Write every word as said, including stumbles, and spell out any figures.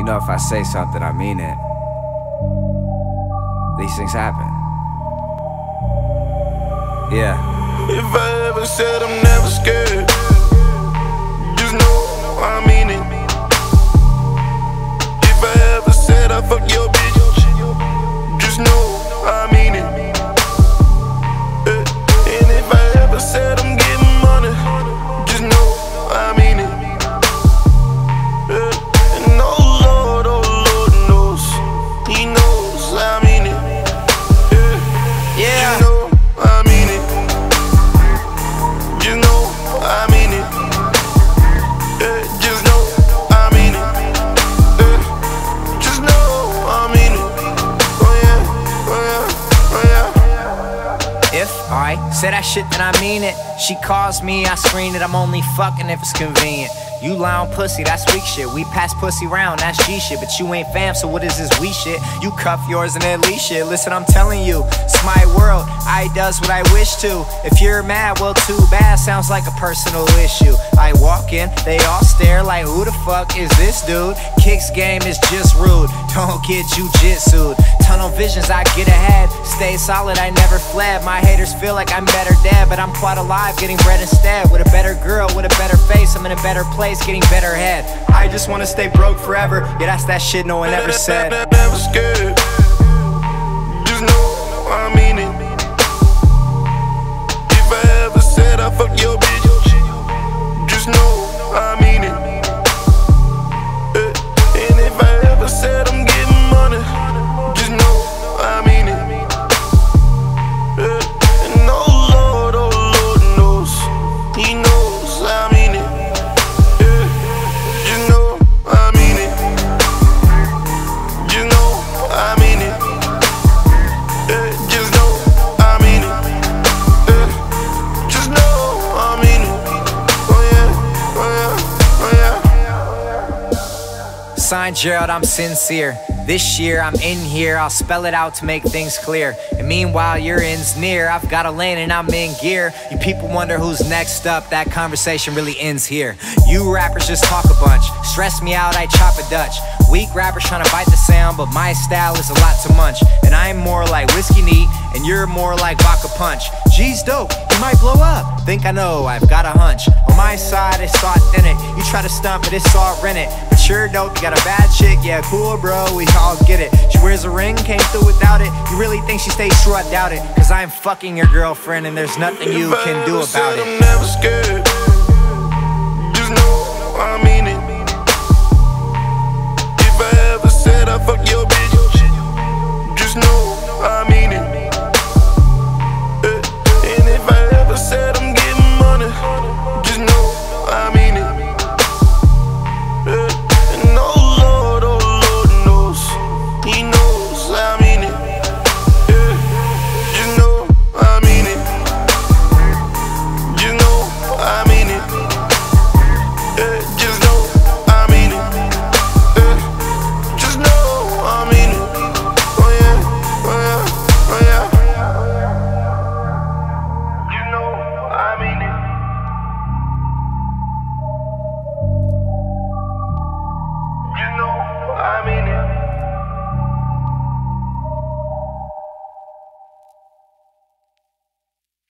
You know, if I say something, I mean it. These things happen. Yeah. If I ever said I'm never scared, just know I mean it. If I ever said I fuck your bitch, just know I mean it. Eh, And if I ever said I'm getting money, just know I mean it. Eh, And oh Lord, oh Lord knows, He knows I mean it. Eh, Yeah. You know I mean it. Just know I mean it. Eh, Just know I mean it. Eh, Just know I mean it. Oh yeah, oh yeah, oh yeah. If I say that shit, then I mean it. She calls me, I screen it. I'm only fucking if it's convenient. You lie on pussy, that's weak shit. We pass pussy round, that's G shit. But you ain't fam, so what is this we shit? You cuff yours and then leave shit. Listen, I'm telling you, it's my world. I does what I wish to. If you're mad, well, too bad. Sounds like a personal issue. I walk in, they all stare like, who the fuck is this dude? Kicks game is just rude. Don't get jujitsu'd. Tunnel visions, I get ahead. Stay solid, I never fled. My haters feel like I'm better dead, but I'm quite alive, getting bread instead. With a better girl, with a better face, I'm in a better place, getting better head. I just wanna stay broke forever. Yeah, that's that shit no one ever said. Never scared. Just know I mean it. If I ever said I fuck your bitch, just know I mean it. Eh, And if I ever said I'm getting money, just know I mean it. Eh, And oh Lord, oh Lord knows, He knows I mean it. Eh, Just know I mean it. Just know I mean it. Eh, Just know I mean it. Eh, Just know I mean it. Oh yeah, oh yeah, oh yeah. Signed Gerald, I'm sincere. This year I'm in here, I'll spell it out to make things clear. And meanwhile your end's near, I've got a lane and I'm in gear. You people wonder who's next up, that conversation really ends here. You rappers just talk a bunch, stress me out, I chop a Dutch. Weak rappers trying to bite the sound, but my style is a lot to munch. And I'm more like whiskey neat, and you're more like vodka punch. G's dope, you might blow up. Think I know, I've got a hunch. On my side, it's so authentic. You try to stunt, but it's all rented. But you're dope, you got a bad chick, yeah, cool, bro, we all get it. She wears a ring, came through without it. You really think she stays true? I doubt it. Cause I'm fucking your girlfriend, and there's nothing you If I can do ever about said it. I'm never scared.